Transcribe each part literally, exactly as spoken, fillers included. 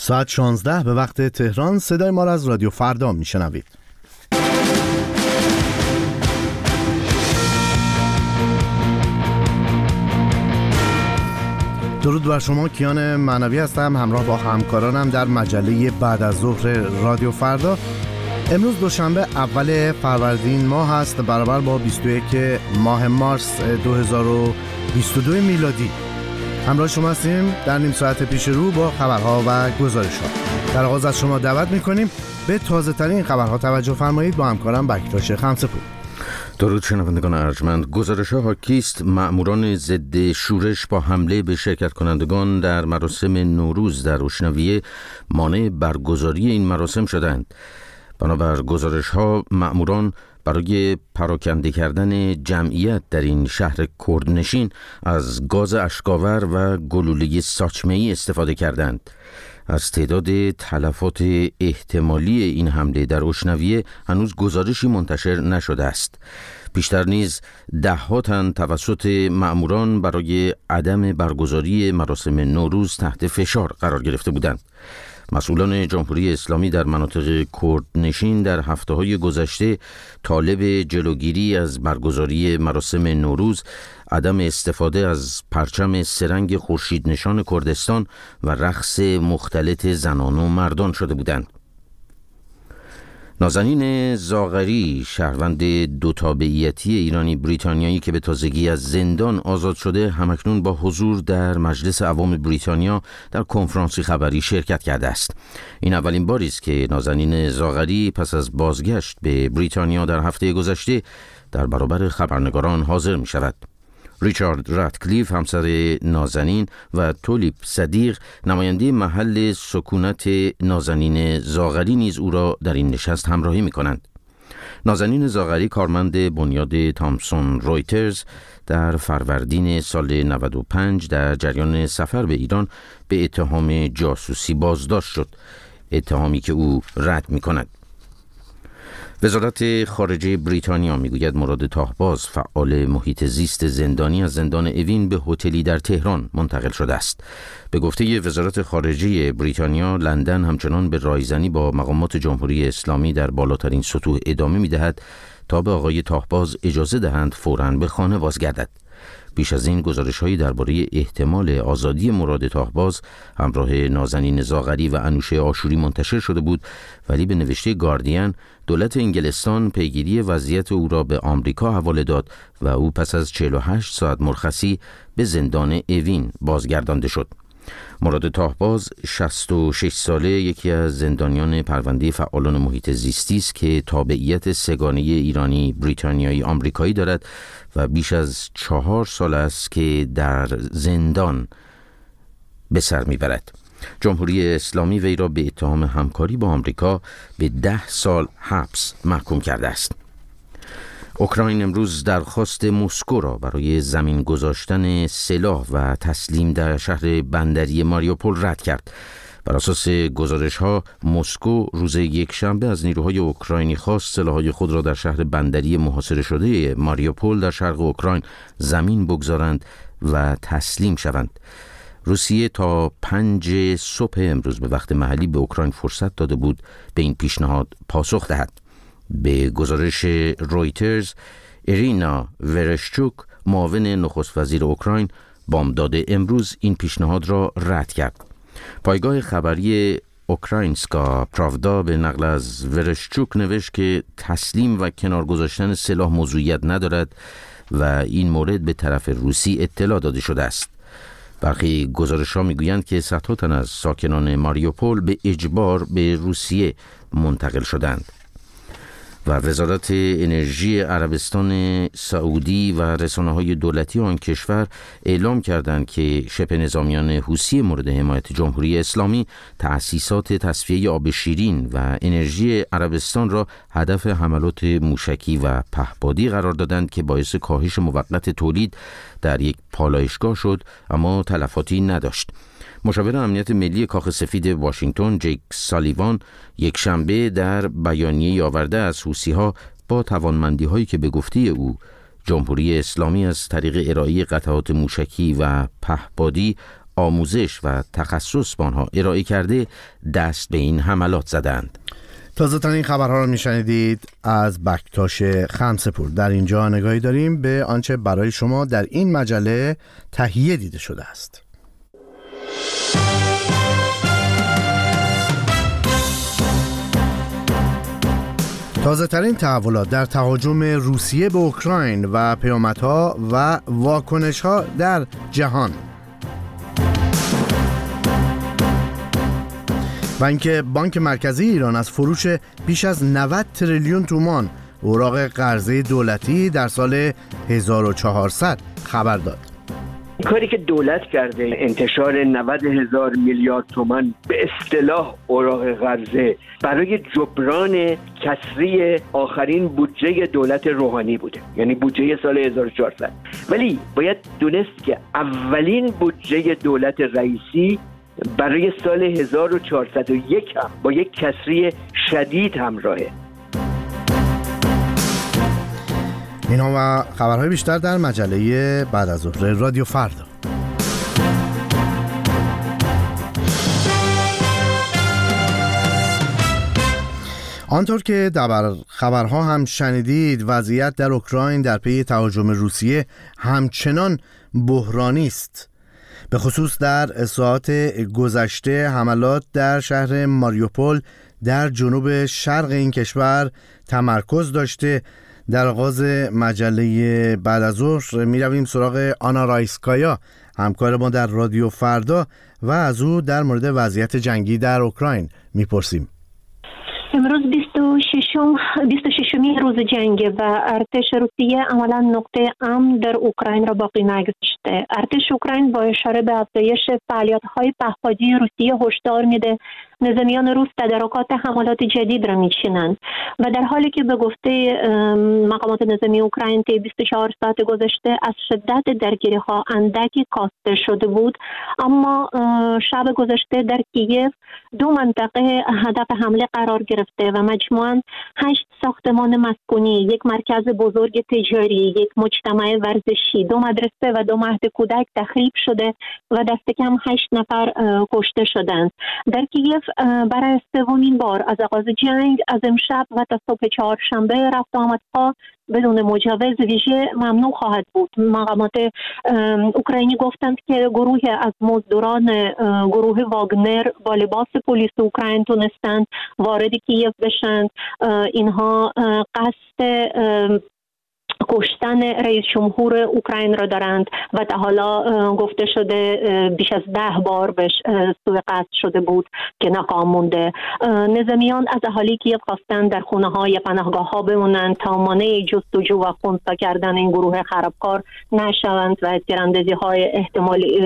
ساعت شانزده به وقت تهران. صدای ما را از رادیو فردا میشنوید. درود بر شما، کیان معنوی هستم، همراه با همکارانم در مجله بعد از ظهر رادیو فردا. امروز دوشنبه اول فروردین ماه است، برابر با بیست و یک ماه مارس دو هزار و بیست و دو میلادی. همراه شما هستیم در نیم ساعت پیش رو با خبرها و گزارش‌ها. در آغاز از شما دعوت می‌کنیم به تازه‌ترین خبرها توجه فرمایید. با همکارم بکتاش خمسه‌پور. درود شنوندگان ارجمند. گزارش‌ها حاکی است مأموران ضد شورش با حمله به شرکت کنندگان در مراسم نوروز در اشنویه مانع برگزاری این مراسم شدند. بنابر گزارش‌ها مأموران برای پراکنده کردن جمعیت در این شهر کردنشین از گاز اشکاور و گلوله ساچمه‌ای استفاده کردند. از تعداد تلفات احتمالی این حمله در اشنویه هنوز گزارشی منتشر نشده است. پیشتر نیز ده ها تن توسط مأموران برای عدم برگزاری مراسم نوروز تحت فشار قرار گرفته بودند. مسئولان جمهوری اسلامی در مناطق کردنشین در هفته‌های گذشته طالب جلوگیری از برگزاری مراسم نوروز، عدم استفاده از پرچم سه‌رنگ خورشید نشان کردستان و رقص مختلط زنان و مردان شده بودند. نازنین زاغری، شهروند دو تابعیتی ایرانی بریتانیایی که به تازگی از زندان آزاد شده، همکنون با حضور در مجلس عوام بریتانیا در کنفرانسی خبری شرکت کرده است. این اولین باری است که نازنین زاغری پس از بازگشت به بریتانیا در هفته گذشته در برابر خبرنگاران حاضر می شود. ریچارد راتکلیف، همسر نازنین، و تولیپ صدیق، نماینده محل سکونت نازنین زاغری، نیز او را در این نشست همراهی می کنند. نازنین زاغری، کارمند بنیاد تامسون رویترز، در فروردین سال نود و پنج در جریان سفر به ایران به اتهام جاسوسی بازداشت شد، اتهامی که او رد می کند. وزارت خارجه بریتانیا میگوید مراد طاهباز، فعال محیط زیست زندانی، از زندان اوین به هتلی در تهران منتقل شده است. به گفته وزارت خارجه بریتانیا، لندن همچنان به رایزنی با مقامات جمهوری اسلامی در بالاترین سطوح ادامه میدهد تا به آقای طاهباز اجازه دهند فوراً به خانه بازگردد. پیش از این گزارش‌هایی درباره احتمال آزادی مراد طاهباز همراه نازنین زاغری و انوشه آشوری منتشر شده بود، ولی به نوشته گاردین دولت انگلستان پیگیری وضعیت او را به آمریکا حواله داد و او پس از چهل و هشت ساعت مرخصی به زندان اوین بازگردانده شد. مراد طاهباز، شصت و شش ساله، یکی از زندانیان پرونده فعالان محیط زیستی است که تابعیت سه‌گانه ایرانی بریتانیایی آمریکایی دارد و بیش از چهار سال است که در زندان به سر میبرد. جمهوری اسلامی وی را به اتهام همکاری با آمریکا به ده سال حبس محکوم کرده است. اوکراین امروز درخواست مسکو را برای زمین گذاشتن سلاح و تسلیم در شهر بندری ماریوپول رد کرد. بر اساس گزارش‌ها، مسکو روز یکشنبه از نیروهای اوکراینی خواست سلاح‌های خود را در شهر بندری محاصره شده ماریوپول در شرق اوکراین زمین بگذارند و تسلیم شوند. روسیه تا پنج صبح امروز به وقت محلی به اوکراین فرصت داده بود به این پیشنهاد پاسخ دهد. به گزارش رویترز، ایرینا ورشچوک، معاون نخست وزیر اوکراین، بامداد امروز این پیشنهاد را رد کرد. پایگاه خبری اوکراینسکا پراودا به نقل از ورشچوک نوشت که تسلیم و کنار گذاشتن سلاح موضوعیت ندارد و این مورد به طرف روسی اطلاع داده شده است. برخی گزارش‌ها می‌گویند که صدها تن از ساکنان ماریوپول به اجبار به روسیه منتقل شدند. و وزارت انرژی عربستان سعودی و رسانه‌های دولتی آن کشور اعلام کردند که شبه نظامیان حوثی مورد حمایت جمهوری اسلامی تأسیسات تصفیه آب شیرین و انرژی عربستان را هدف حملات موشکی و پهپادی قرار دادند که باعث کاهش موقت تولید در یک پالایشگاه شد، اما تلفاتی نداشت. مشاور امنیت ملی کاخ سفید واشنگتن جیک سالیوان یک شنبه در بیانیه‌ای آورده از حوثی‌ها با توانمندی‌هایی که به گفته او جمهوری اسلامی از طریق ارائه قطعات موشکی و پهپادی آموزش و تخصص به آنها ارائه کرده دست به این حملات زدند. تازه ترین خبرها رو میشنیدید از بکتاش خمسپور. در اینجا نگاهی داریم به آنچه برای شما در این مجله تهیه دیده شده است. تازه ترین تحولات در تهاجم روسیه به اوکراین و پیامدها و واکنش‌ها در جهان. و اینکه بانک مرکزی ایران از فروش بیش از نود تریلیون تومان اوراق قرضه دولتی در سال هزار و چهارصد خبر داد. کاری که دولت کرده، انتشار نود هزار میلیارد تومان به اصطلاح اوراق قرضه برای جبران کسری آخرین بودجه دولت روحانی بوده، یعنی بودجه سال هزار و چهارصد. ولی باید دونست که اولین بودجه دولت رئیسی برای سال هزار و چهارصد و یک هم با یک کسری شدید همراهه. اینا و خبرهای بیشتر در مجله بعد از ظهر رادیو فردا. آنطور که در خبرها هم شنیدید، وضعیت در اوکراین در پی تهاجم روسیه همچنان بحرانی است. به خصوص در ساعات گذشته حملات در شهر ماریوپول در جنوب شرق این کشور تمرکز داشته. در آغاز مجله بعد از ظهر می رویم سراغ آنا رایسکایا، همکار ما در رادیو فردا، و از او در مورد وضعیت جنگی در اوکراین می پرسیم. امروز بیست و ششمین روز جنگ و ارتش روسیه عملا نقطه امن در اوکراین را باقی نگذاشته. ارتش اوکراین با اشاره به افزایش فعالیت‌های پهپادی روسیه هشدار میده نظامیان روس تدارکات حملات جدید را میچینند و در حالی که به گفته مقامات نظامی اوکراین طی بیست و چهار ساعت گذشته از شدت درگیری‌ها اندکی کاسته شده بود، اما شب گذشته در کییف دو منطقه هدف حمله قرار گرفته و مجموعاً هشت ساختمان مسکونی، یک مرکز بزرگ تجاری، یک مجتمع ورزشی، دو مدرسه و دو مهد کودک تخریب شده و دست کم هشت نفر کشته شدند. در کییف برای سومین بار از آغاز جنگ از امشب و تا صبح چهارشنبه رفت آمدها بدون مجوز ویژه ممنوع خواهد بود. مقامات اوکراینی گفتند که گروهی از مزدوران گروه واگنر با لباس پلیس اوکراین تونستند وارد کییف بشند. اینها قصد کشتن رئیس جمهور اوکراین را دارند و تا حالا گفته شده بیش از ده بار بهش سوء قصد شده بود که ناکام مونده. نظامیان از اهالی کیف خواستند در خونه ها یا پناهگاه ها بمونند تا مانع جستجو و خنثی کردن این گروه خرابکار نشوند و تیراندازی های احتمالی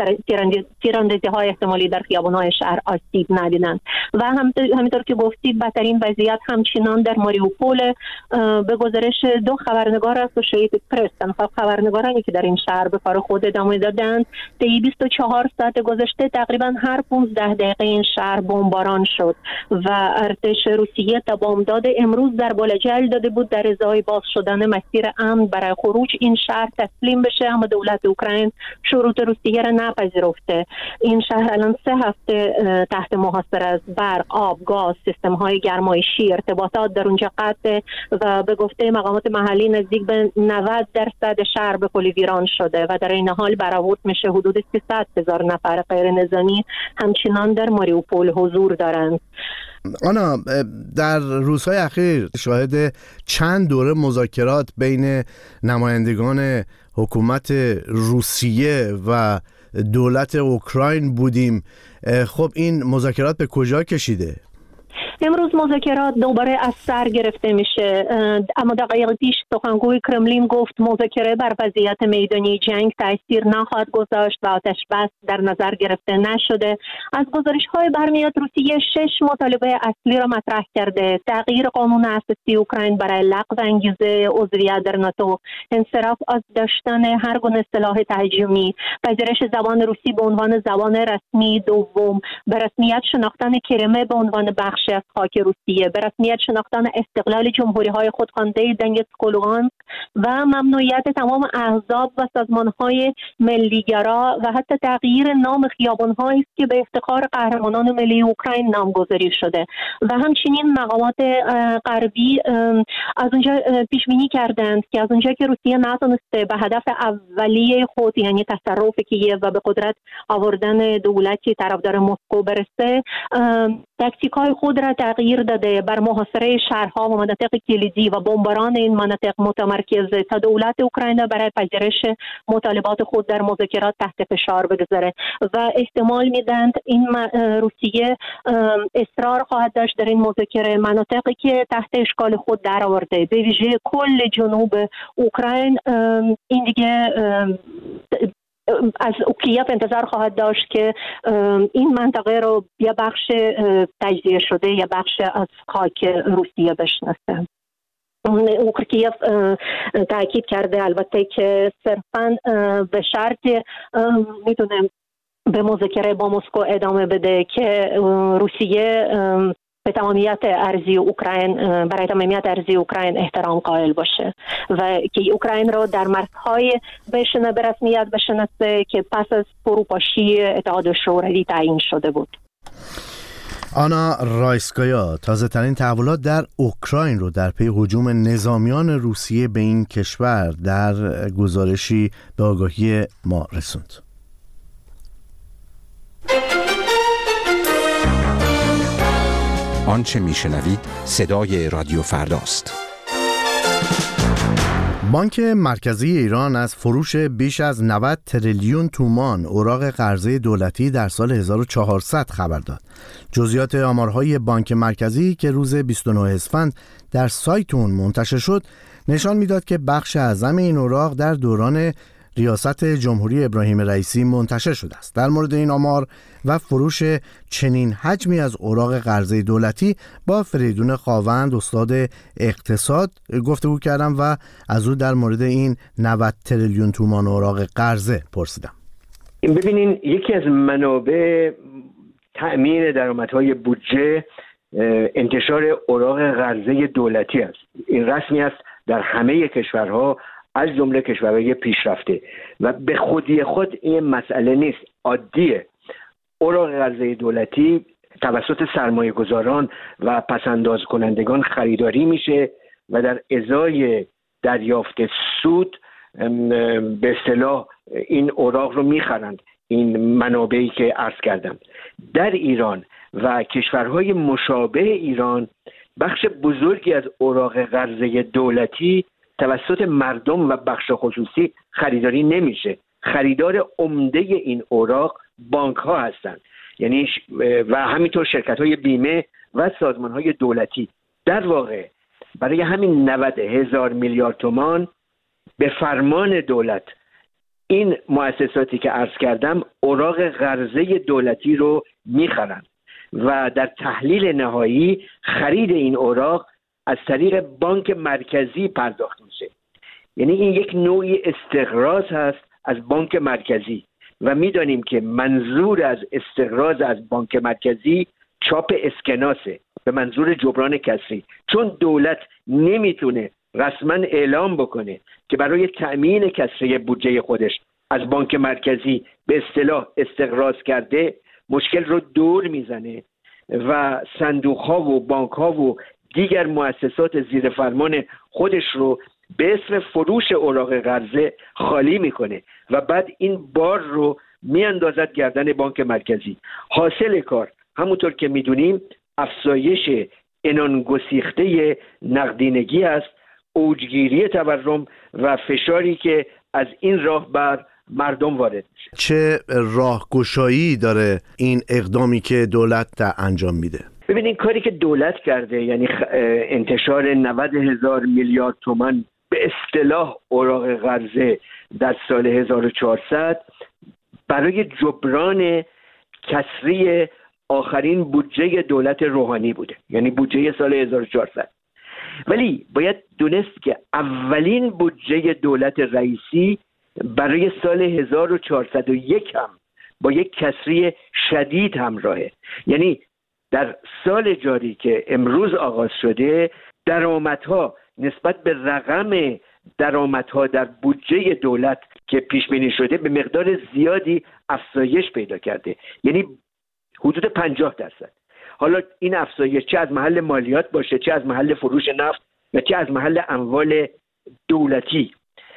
تیراندازی های احتمالی در خیابان های شهر آسیب ندیدند. و همینطور که گفتید بدترین وضعیت همچنان در ماریوپول. به گزارش دو خبرنگار اسوشییتد پرس، تنها خبرنگارانی که در این شهر به کار خود ادامه دادند، طی بیست و چهار ساعت گذشته تقریبا هر پانزده دقیقه این شهر بمباران شد و ارتش روسیه تا بامداد امروز در بالجل داده بود در ازای باز شدن مسیر امن برای خروج این شهر تسلیم بشه، اما دولت اوکراین شروط روسیه را نپذیرفته. این شهر الان سه هفته تحت محاصره است. برق، آب، گاز، سیستم های گرمایشی، ارتباطات در اونجا قطع و به گفته مقامات محلی نزدیک به نود درصد شهر به کلی ویران شده و در این حال برآورد میشه حدود سیصد هزار نفر غیر نظامی همچنان در ماریوپول حضور دارند. آنا، در روزهای اخیر شاهد چند دوره مذاکرات بین نمایندگان حکومت روسیه و دولت اوکراین بودیم. خب این مذاکرات به کجا کشیده؟ امروز مذاکرات دوباره از سر گرفته میشه، اما دقایق پیش سخنگوی کرملین گفت مذاکره بر وضعیت میدانی جنگ تاثیر نخواهد گذاشت و آتش بس در نظر گرفته نشده. از گزارش‌های برمیاد روسیه شش مطالبه اصلی را مطرح کرده: تغییر قانون اساسی اوکراین برای لغو انگیزه عضویت در ناتو، انصراف از داشتن هر گونه سلاح تهاجمی، پذیرش زبان روسی به عنوان زبان رسمی دوم، به رسمیت شناختن کرمه به عنوان بخشی از خاک روسیه، به رسمیت شناختن استقلال جمهوری‌های خودخوانده دنیتسک و لوگانسک و ممنوعیت تمام احزاب و سازمان‌های ملیگرا و حتی تغییر نام خیابان‌هایی است که به افتخار قهرمانان ملی اوکراین نامگذاری شده و همچنین مقامات غربی از اونجا پیش بینی کردند که از اونجا که روسیه نتونسته به هدف اولیه خود یعنی تصرف کییف و به قدرت آوردن دولتی طرفدار مسکو برسه، تاکتیک‌های خود را تغییر داده، بر محاصره شهرها و مناطق کلیدی و بمباران این مناطق متمرکزه تا دولت اوکراین برای پذیرش مطالبات خود در مذاکرات تحت فشار بگذاره و احتمال میدند این روسیه اصرار خواهد داشت در این مذاکره مناطقی که تحت اشغال خود در آورده، به ویژه کل جنوب اوکراین. این دیگه از کیف انتظار خواهد داشت که این منطقه رو یا بخش تجزیه شده یا بخش از خاک روسیه بشناسه. کیف تاکید کرده البته که صرفاً به شرط میتونه به مذاکره با مسکو ادامه بده که روسیه به تمامیت ارضی اوکراین برای تمامیت ارضی اوکراین احترام قائل باشه و که اوکراین رو در مرزهای بشنه به رسمیت بشناسه که پس از فروپاشی اتحاد شوروی تعیین شده بود. آنا رایسکایا تازه ترین تحولات در اوکراین رو در پی هجوم نظامیان روسیه به این کشور در گزارشی به آگاهی ما رسوند. آنچه میشنوید صدای رادیو فرداست. بانک مرکزی ایران از فروش بیش از نود تریلیون تومان اوراق قرضه دولتی در سال هزار و چهارصد خبر داد. جزئیات آمارهای بانک مرکزی که روز بیست و نه اسفند در سایت اون منتشر شد نشان میداد که بخش اعظم این اوراق در دوران ریاست جمهوری ابراهیم رئیسی منتشر شده است. در مورد این آمار و فروش چنین حجمی از اوراق قرضه دولتی با فریدون خاوند استاد اقتصاد گفتگو کردم و از او در مورد این نود تریلیون تومان اوراق قرضه پرسیدم. ببینین، یکی از منابع تأمین درآمدهای بودجه انتشار اوراق قرضه دولتی است. این رسمی است در همه کشورها از جمله کشورهای پیشرفته و به خودی خود این مسئله نیست، عادیه. اوراق قرضه دولتی توسط سرمایه گذاران و پسنداز کنندگان خریداری میشه و در ازای دریافت سود به اصطلاح این اوراق رو میخرند. این منابعی که عرض کردم در ایران و کشورهای مشابه ایران، بخش بزرگی از اوراق قرضه دولتی توسط مردم و بخش خصوصی خریداری نمیشه. خریدار عمده این اوراق بانک ها هستند، یعنی و همینطور شرکت های بیمه و سازمان های دولتی. در واقع برای همین نود هزار میلیارد تومان به فرمان دولت این مؤسساتی که عرض کردم اوراق قرضه دولتی رو میخرند و در تحلیل نهایی خرید این اوراق از طریق بانک مرکزی پرداخت میشه. یعنی این یک نوعی استقراض هست از بانک مرکزی و میدانیم که منظور از استقراض از بانک مرکزی چاپ اسکناسه به منظور جبران کسری، چون دولت نمیتونه رسما اعلام بکنه که برای تأمین کسری بودجه خودش از بانک مرکزی به اصطلاح استقراض کرده، مشکل رو دور میزنه و صندوق ها و بانک ها و دیگر مؤسسات زیر فرمان خودش رو به اسم فروش اوراق قرضه خالی میکنه و بعد این بار رو میاندازد گردن بانک مرکزی. حاصل کار همونطور که میدونیم افزایش عنان گسیخته نقدینگی است، اوجگیری تورم و فشاری که از این راه بر مردم وارد میشه. چه راهگشایی داره این اقدامی که دولت انجام میده؟ ببینید، کاری که دولت کرده، یعنی انتشار نود هزار میلیارد تومان به اصطلاح اوراق قرضه در سال هزار و چهارصد برای جبران کسری آخرین بودجه دولت روحانی بوده، یعنی بودجه سال هزار و چهارصد. ولی باید دونست که اولین بودجه دولت رئیسی برای سال هزار و چهارصد و یک هم با یک کسری شدید همراهه. یعنی در سال جاری که امروز آغاز شده، درآمدها نسبت به رقم درآمدها در بودجه دولت که پیش بینی شده به مقدار زیادی افزایش پیدا کرده، یعنی حدود پنجاه درصد. حالا این افزایش چه از محل مالیات باشه، چه از محل فروش نفت یا چه از محل اموال دولتی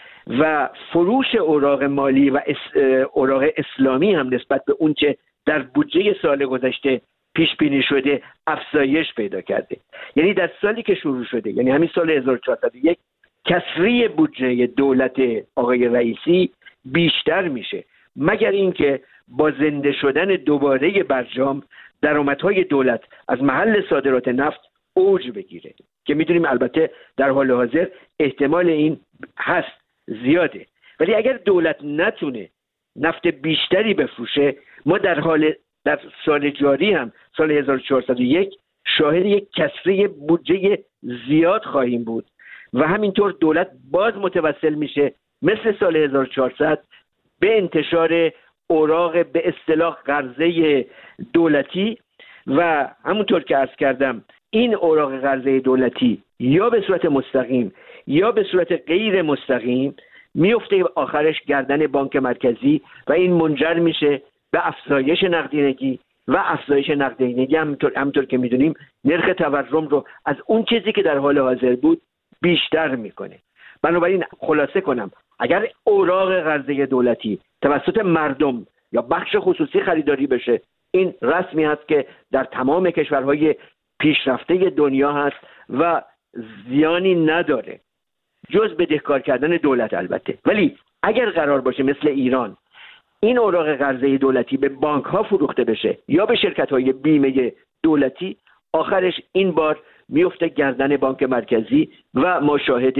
و فروش اوراق مالی و اوراق اسلامی هم نسبت به اون چه در بودجه سال گذشته پیش بینی شده افزایش پیدا کرده. یعنی در سالی که شروع شده، یعنی همین سال هزار و چهارصد و یک، کسری بودجه دولت آقای رئیسی بیشتر میشه، مگر اینکه با زنده شدن دوباره برجام درآمدهای دولت از محل صادرات نفت اوج بگیره که میدونیم البته در حال حاضر احتمال این هست، زیاده. ولی اگر دولت نتونه نفت بیشتری بفروشه، ما در حال در سال جاری هم سال هزار و چهارصد و یک شاهد یک کسری بودجه زیاد خواهیم بود و همینطور دولت باز متوسل میشه مثل سال هزار و چهارصد به انتشار اوراق به اصطلاح قرضه دولتی و همونطور که عرض کردم این اوراق قرضه دولتی یا به صورت مستقیم یا به صورت غیر مستقیم میفته آخرش گردن بانک مرکزی و این منجر میشه به افزایش نقدینگی و افزایش نقدینگی همونطور, همونطور که میدونیم نرخ تورم رو از اون چیزی که در حال حاضر بود بیشتر میکنه. بنابراین خلاصه کنم، اگر اوراق قرضه دولتی توسط مردم یا بخش خصوصی خریداری بشه، این رسمی هست که در تمام کشورهای پیشرفته دنیا هست و زیانی نداره جز بدهکار کردن دولت البته. ولی اگر قرار باشه مثل ایران این اوراق قرضه دولتی به بانک ها فروخته بشه یا به شرکت های بیمه دولتی، آخرش این بار میفته گردن بانک مرکزی و ما شاهد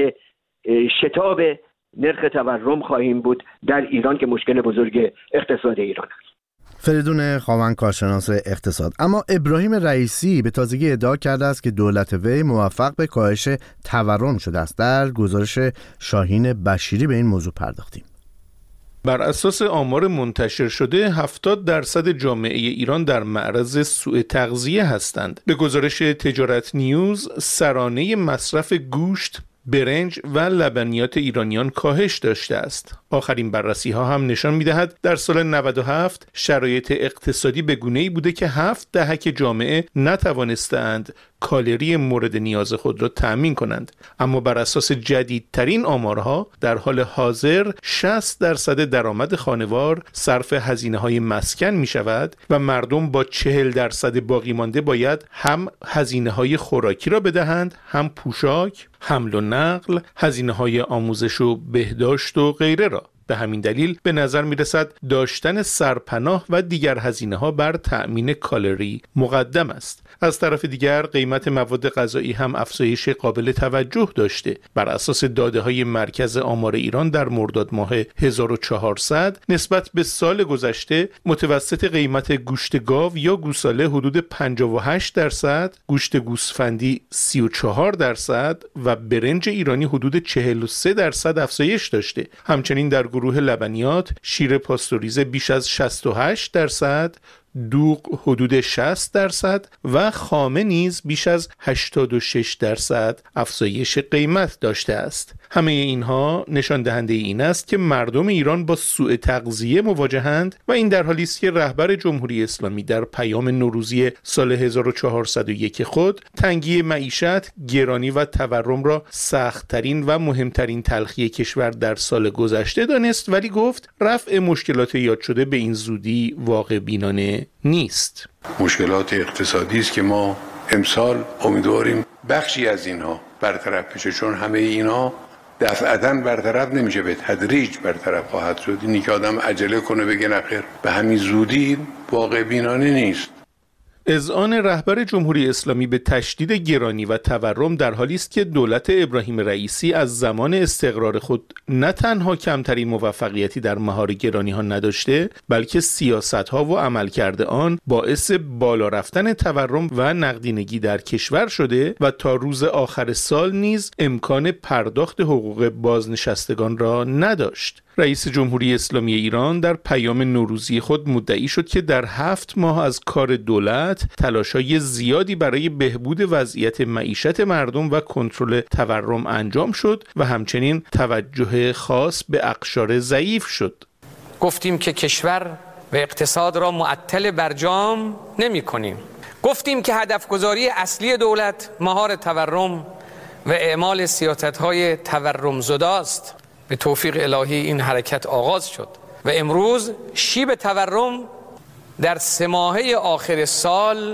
شتاب نرخ تورم خواهیم بود در ایران که مشکل بزرگ اقتصاد ایران است. فریدون خاوند، کارشناس اقتصاد. اما ابراهیم رئیسی به تازگی ادعا کرده است که دولت وی موفق به کاهش تورم شده است. در گزارش شاهین بشیری به این موضوع پرداختیم. بر اساس آمار منتشر شده هفتاد درصد جامعه ایران در معرض سوء تغذیه هستند. به گزارش تجارت نیوز سرانه مصرف گوشت، برنج و لبنیات ایرانیان کاهش داشته است. آخرین بررسی ها هم نشان می دهد در سال نود و هفت شرایط اقتصادی به گونه‌ای بوده که هفت دهک جامعه نتوانستند کالری مورد نیاز خود را تأمین کنند. اما بر اساس جدیدترین آمارها در حال حاضر شصت درصد درآمد خانوار صرف هزینه‌های مسکن می شود و مردم با چهل درصد باقی مانده باید هم هزینه‌های خوراکی را بدهند، هم پوشاک، حمل و نقل، هزینه‌های آموزش و بهداشت و غیره را. به همین دلیل به نظر می رسد داشتن سرپناه و دیگر هزینه ها بر تأمین کالری مقدم است. از طرف دیگر قیمت مواد غذایی هم افزایش قابل توجه داشته. بر اساس داده های مرکز آمار ایران در مرداد ماه هزار و چهارصد نسبت به سال گذشته متوسط قیمت گوشت گاو یا گوساله حدود پنجاه و هشت درصد، گوشت گوسفندی سی و چهار درصد و برنج ایرانی حدود چهل و سه درصد افزایش داشته. همچنین در گروه لبنیات شیر پاستوریزه بیش از شصت و هشت درصد، دوغ حدود شصت درصد و خامه نیز بیش از هشتاد و شش درصد افزایش قیمت داشته است. همه اینها نشان دهنده این است که مردم ایران با سوء تغذیه مواجهند و این در حالی است که رهبر جمهوری اسلامی در پیام نوروزی سال هزار و چهارصد و یک خود تنگی معیشت، گرانی و تورم را سخت‌ترین و مهمترین تلخی کشور در سال گذشته دانست، ولی گفت رفع مشکلات یاد شده به این زودی واقع بینانه نیست. مشکلات اقتصادی است که ما امسال امیدواریم بخشی از اینها برطرف بشه، چون همه اینها دفعتاً برطرف نمیشه، به تدریج برطرف خواهد شد. اینی که آدم عجله کنه بگه نخیر به همین زودی واقع بینانه نیست. اذعان رهبر جمهوری اسلامی به تشدید گرانی و تورم در حالی است که دولت ابراهیم رئیسی از زمان استقرار خود نه تنها کمترین موفقیتی در مهار گرانی ها نداشته، بلکه سیاست ها و عملکرد آن باعث بالا رفتن تورم و نقدینگی در کشور شده و تا روز آخر سال نیز امکان پرداخت حقوق بازنشستگان را نداشت. رئیس جمهوری اسلامی ایران در پیام نوروزی خود مدعی شد که در هفت ماه از کار دولت تلاش‌های زیادی برای بهبود وضعیت معیشت مردم و کنترل تورم انجام شد و همچنین توجه خاص به اقشار ضعیف شد. گفتیم که کشور و اقتصاد را معطل برجام نمی کنیم. گفتیم که هدفگذاری اصلی دولت مهار تورم و اعمال سیاست‌های تورم زدا است. به توفیق الهی این حرکت آغاز شد و امروز شیب تورم در سه ماهه آخر سال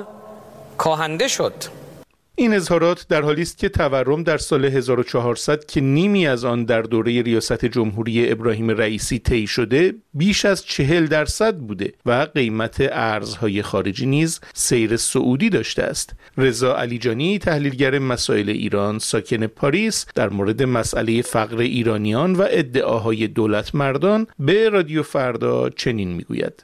کاهنده شد. این اظهارات در حالی است که تورم در سال هزار و چهارصد که نیمی از آن در دوره ریاست جمهوری ابراهیم رئیسی طی شده بیش از چهل درصد بوده و قیمت ارزهای خارجی نیز سیر صعودی داشته است. رضا علیجانی، تحلیلگر مسائل ایران ساکن پاریس، در مورد مسئله فقر ایرانیان و ادعاهای دولت مردان به رادیو فردا چنین میگوید: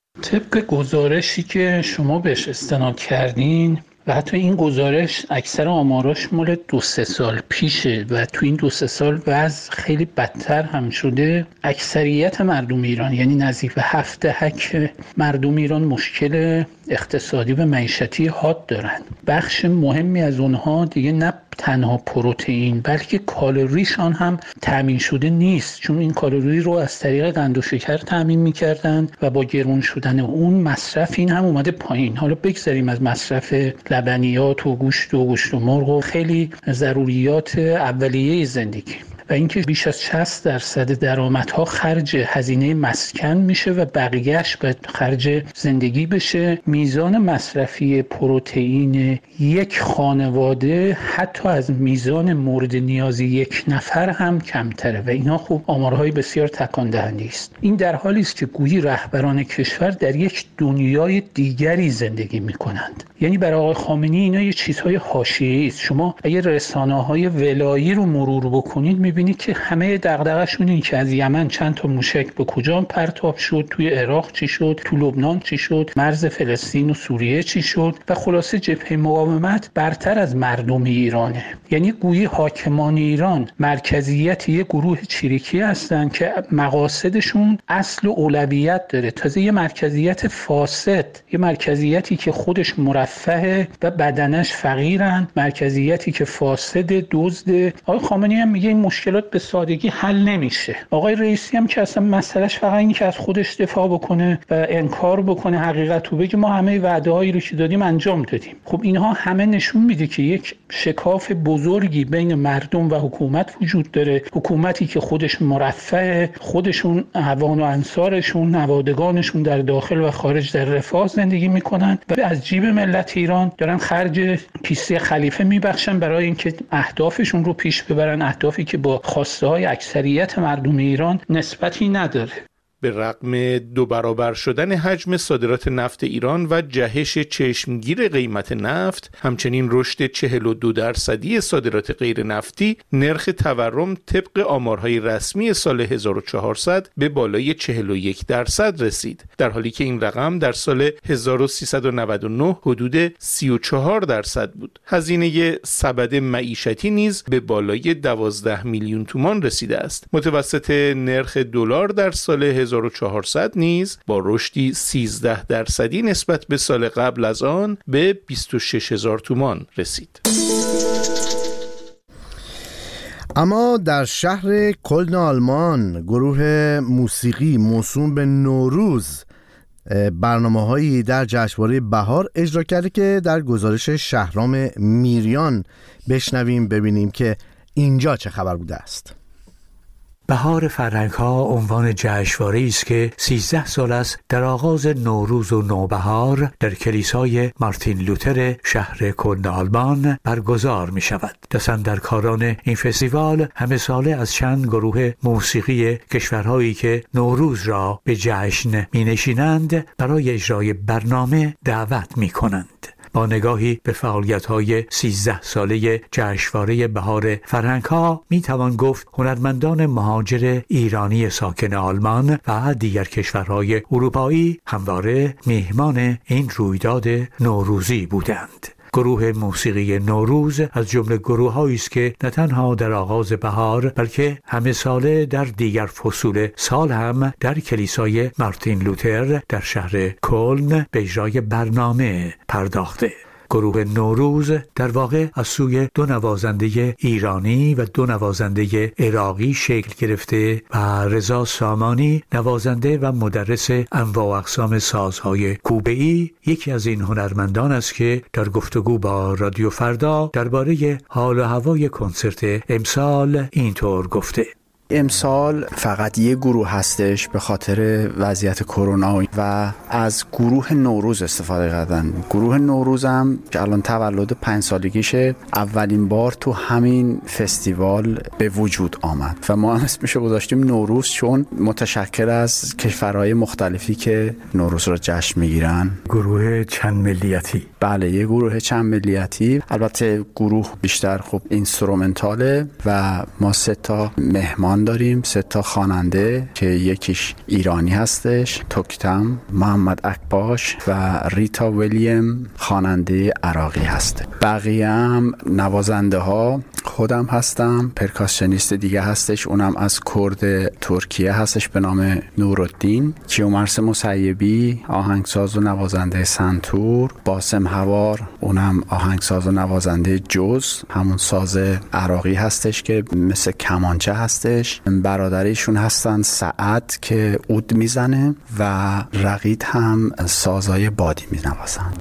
طبق گزارشی که شما بهش استناد کردین و حتی این گزارش اکثر آماراش مال دو سه سال پیشه و تو این دو سه سال وضع خیلی بدتر هم شده. اکثریت مردم ایران، یعنی نزدیک به هفت دهک مردم ایران، مشکل اقتصادی و معیشتی حاد دارن. بخش مهمی از اونها دیگه نه تنها پروتئین بلکه کالریشان هم تامین شده نیست، چون این کالری رو از طریق قند و شکر تامین می‌کردن و با گران شدن اون مصرف این هم اومده پایین. حالا بگذاریم از مصرف لبنیات و گوشت و گوشت و مرغ و خیلی ضروریات اولیه زندگی و اینکه بیش از شصت درصد درآمدها خرج هزینه مسکن میشه و بقیهش باید خرج زندگی بشه. میزان مصرفی پروتئین یک خانواده حتی از میزان مورد نیاز یک نفر هم کمتره و اینا خوب آمارهای بسیار تکان دهنده است. این در حالی است که گویی رهبران کشور در یک دنیای دیگری زندگی میکنند. یعنی برای آقای خامنه‌ای اینا یه چیزهای حاشیه‌ای است. شما اگه رسانه‌های ولایی رو مرور بکنید میبینید که همه دغدغه‌شون این که از یمن چند تا موشک به کجا پرتاب شد، توی عراق چی شد، تو لبنان چی شد، مرز فلسطین و سوریه چی شد و خلاصه جبهه مقاومت برتر از مردم ایرانه. یعنی گویی حاکمان ایران مرکزیت یه گروه چریکی هستن که مقاصدشون اصل و اولویت داره، تازه یه مرکزیت فاسد، یه مرکزیتی که خودش مرفه و بدنش فقیرن، مرکزیتی که فاسد، دزد. آقای خامنه‌ای هم میگه این مشکلات به سادگی حل نمیشه. آقای رئیسی هم که اصلا مسئلهش فقط اینه که از خودش دفاع بکنه و انکار بکنه حقیقت رو بگه ما همه وعده‌هایی رو که دادیم انجام دادیم. خب اینها همه نشون میده که یک شکاف بزرگی بین مردم و حکومت وجود داره. حکومتی که خودش مرفه، خودشون عوان و انصارشون، نوادگانشون در داخل و خارج در رفاه زندگی میکنن و از جیب ملت ایران دارن خرج کیسه خلیفه میبخشن برای اینکه اهدافشون رو پیش ببرن، اهدافی که با خواسته های اکثریت مردم ایران نسبتی نداره. به رغم دو برابر شدن حجم صادرات نفت ایران و جهش چشمگیر قیمت نفت، همچنین رشد چهل و دو درصدی صادرات غیر نفتی، نرخ تورم طبق آمارهای رسمی سال هزار و چهارصد به بالای چهل و یک درصد رسید، در حالی که این رقم در سال هزار و سیصد و نود و نه حدود سی و چهار درصد بود. هزینه سبد معیشتی نیز به بالای دوازده میلیون تومان رسیده است. متوسط نرخ دلار در سال هزار و چهارصد نیز با رشدی سیزده درصدی نسبت به سال قبل از آن به بیست و شش هزار تومان رسید. اما در شهر کلن آلمان گروه موسیقی موسوم به نوروز برنامه‌هایی در جشنواره بهار اجرا کرده که در گزارش شهرام میریان بشنویم ببینیم که اینجا چه خبر بوده است. بهار فرهنگ‌ها عنوان جشنواره‌ای است که سیزده سال است در آغاز نوروز و نوبهار در کلیسای مارتین لوتر شهر کلن آلمان برگزار می‌شود. دست‌اندرکاران این فستیوال همه ساله از چند گروه موسیقی کشورهایی که نوروز را به جشن می‌نشینند برای اجرای برنامه دعوت می‌کنند. با نگاهی به فعالیت‌های سیزده ساله جشنواره بهار فرهنگ‌ها می‌توان گفت هنرمندان مهاجر ایرانی ساکن آلمان و دیگر کشورهای اروپایی همواره میهمان این رویداد نوروزی بودند. گروه موسیقی نوروز از جمله گروه‌هایی است که نه تنها در آغاز بهار بلکه همه ساله در دیگر فصول سال هم در کلیسای مارتین لوتر در شهر کلن به اجرای برنامه پرداخته. گروه نوروز در واقع از سوی دو نوازنده ایرانی و دو نوازنده عراقی شکل گرفته و رضا سامانی نوازنده و مدرس انواع و اقسام سازهای کوبه‌ای یکی از این هنرمندان است که در گفتگو با رادیو فردا درباره حال و هوای کنسرت امسال اینطور گفته: امسال فقط یه گروه هستش به خاطر وضعیت کرونا و از گروه نوروز استفاده کردن. گروه نوروز هم که الان تولد پنج سالگیشه اولین بار تو همین فستیوال به وجود آمد و ما هم اسمشو گذاشتیم نوروز چون متشکل از کشورهای مختلفی که نوروز رو جشن میگیرن. گروه چند ملیتی؟ بله یه گروه چند ملیتی. البته گروه بیشتر خب اینسترومنتاله و ما سه تا مهمان داریم، سه تا خواننده که یکیش ایرانی هستش، توکتم، محمد اکباش و ریتا ویلیام خواننده عراقی هست. بقیه هم نوازنده ها خودم هستم، پرکاسیونیست دیگه هستش اونم از کرد ترکیه هستش به نام نورالدین، کیومرث مسیبی آهنگساز و نوازنده سنتور، باسم هوار اونم آهنگساز و نوازنده جز همون ساز عراقی هستش که مثل کمانچه هستش. برادریشون هستن سعد که عود میزنه و رقیب هم سازای بادی مینوازن.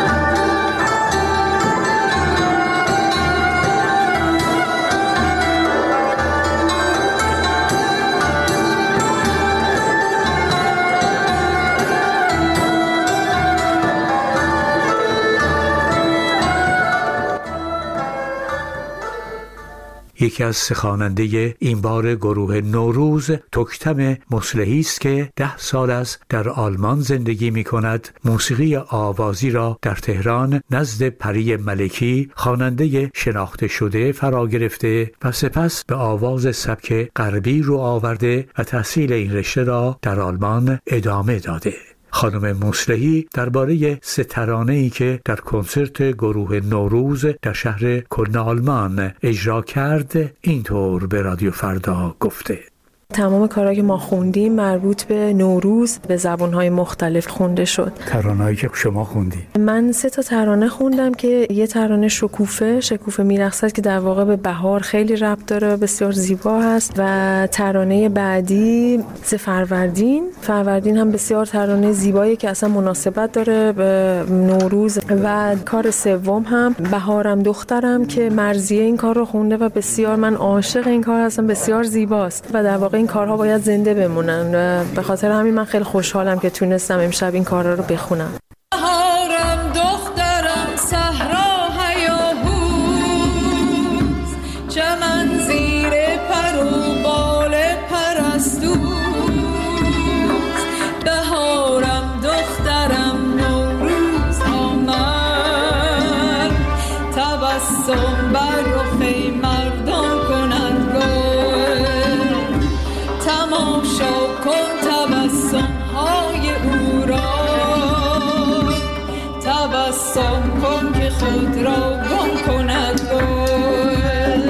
یکی از سه خواننده این بار گروه نوروز توکتم مصلحی است که ده سال است در آلمان زندگی می کند. موسیقی آوازی را در تهران نزد پری ملکی خواننده شناخته شده فرا گرفته و سپس به آواز سبک غربی رو آورده و تحصیل این رشته را در آلمان ادامه داده. خانم مصلحی درباره سه ترانه‌ای که در کنسرت گروه نوروز در شهر کلن آلمان اجرا کرد اینطور به رادیو فردا گفته: تمام کارهایی که ما خوندیم مربوط به نوروز به زبان‌های مختلف خونده شد. ترانه‌ای که شما خوندی؟ من سه تا ترانه خوندم که یه ترانه شکوفه شکوفه میرقصد که در واقع به بهار خیلی ربط داره و بسیار زیبا هست و ترانه بعدی ز فروردین فروردین هم بسیار ترانه زیبایی که اصلا مناسبت داره به نوروز و کار سوم هم بهارم دخترم که مرضیه این کار رو خونده و بسیار من عاشق این کار هستم، بسیار زیباست و در واقع این کارها باید زنده بمونن و به خاطر همین من خیلی خوشحالم که تونستم امشب این کارها رو بخونم. بهارم دخترم صحرا هیاهوز چمن زیر پر و بال پرستوز بهارم دخترم نوروز آمد تبسم بر رخ مردان کند تماشا کن تبسم های او را تبسم کن که خود را گم کند گل.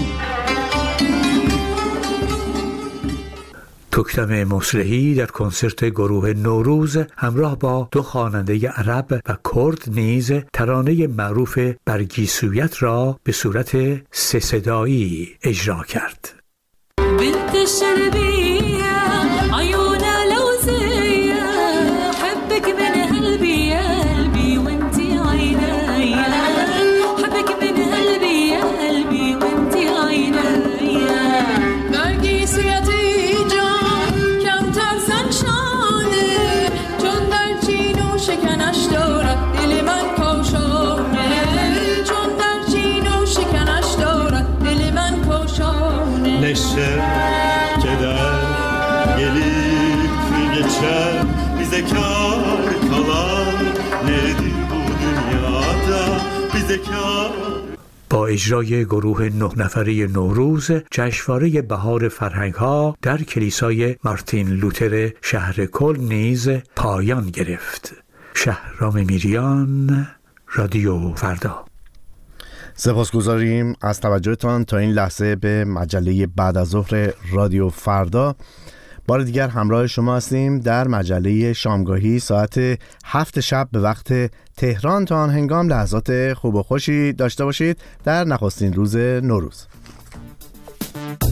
توکتم مصلحی در کنسرت گروه نوروز همراه با دو خواننده عرب و کرد نیز ترانه معروف برگیسویت را به صورت سه صدایی اجرا کرد. بنت الشربية عيونها لوزية حبك من قلبي يا قلبي وانتي عينيا حبك من قلبي يا قلبي وانتي عينيا نرگسیتی جان کم ترسن شانه چون در چین و شکنش دارد دل من کاشانه چون در چین و شکنش دارد دل من کاشانه neşe, keder gelip geçer bize kar kalan nedir bu dünyada bize kar. با اجرای گروه نه نفره نوروز جشنواره بهار فرهنگ‌ها در کلیسای مارتین لوتر شهر کلن نیز پایان گرفت. شهرام میریان، رادیو فردا. سپاسگزاریم از توجهتان تا این لحظه به مجله بعد از ظهر رادیو فردا. بار دیگر همراه شما هستیم در مجله شامگاهی ساعت هفت شب به وقت تهران. تا آن هنگام لحظات خوب و خوشی داشته باشید در نخستین روز نوروز.